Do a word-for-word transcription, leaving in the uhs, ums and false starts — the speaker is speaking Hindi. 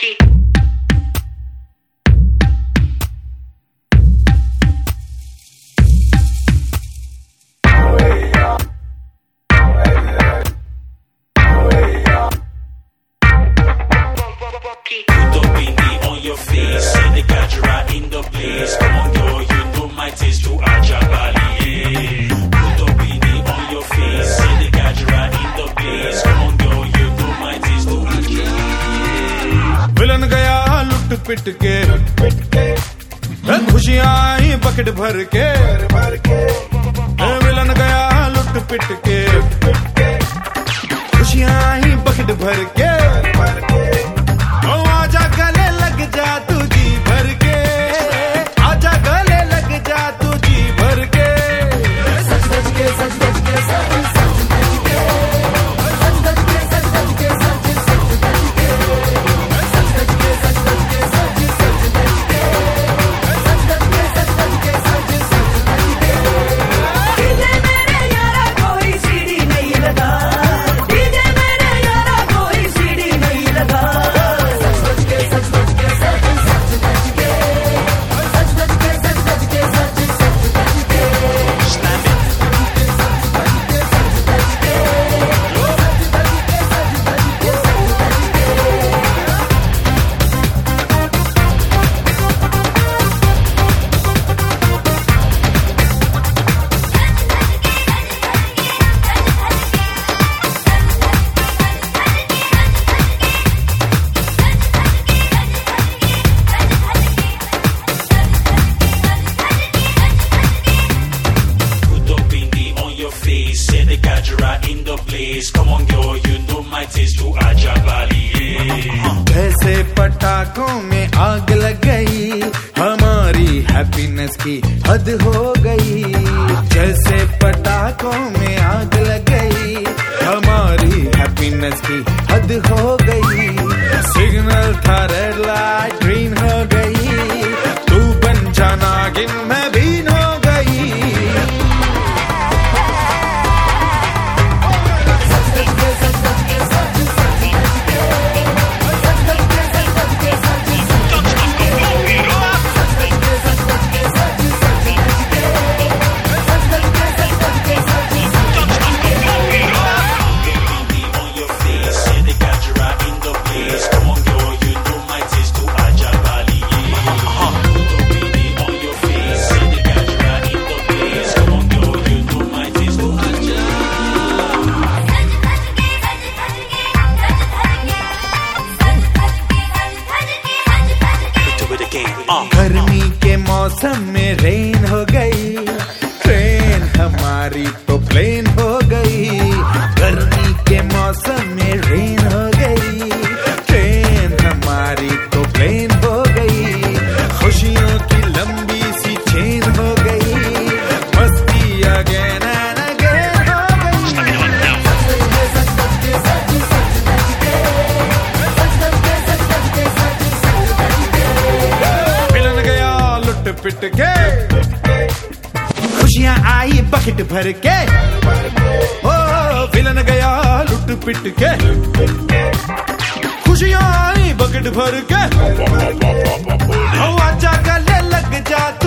विलन गया लुट पिट के, खुशियां आई बकेट भर के। विलन गया लुट पिट के, खुशियां आई बकेट भर के। ओ आजा गले लग जा तू जी भर के, आजा गले लग जा तू जी भर के। सच सच के सच सच के सच Come on girl, you know my taste to आजा बाली। जैसे पटाखों में आग लग गई, हमारी हैप्पीनेस की हद हो गई। जैसे पटाखों में आग लग गई, हमारी हैप्पीनेस की हद हो गई। सिग्नल था रेड लाइट ग्रीन हो गई, तू बन जाना गिन मैं बीन हो गई। गर्मी के मौसम में रेन हो गई, ट्रेन हमारी तो प्लेन हो गई। गर्मी के मौसम में रेन हो गई, ट्रेन हमारी तो प्लेन हो गई। खुशियों की लंबी सी चेन हो गई, मस्ती अगेन एंड अगेन हो गई। मिलन गया लुट पिट के, खुशियां आई बकेट भर के। ओ विलन गया लुट पिट के, खुशियां आई बकेट भर के। ओ आजा गले लग जा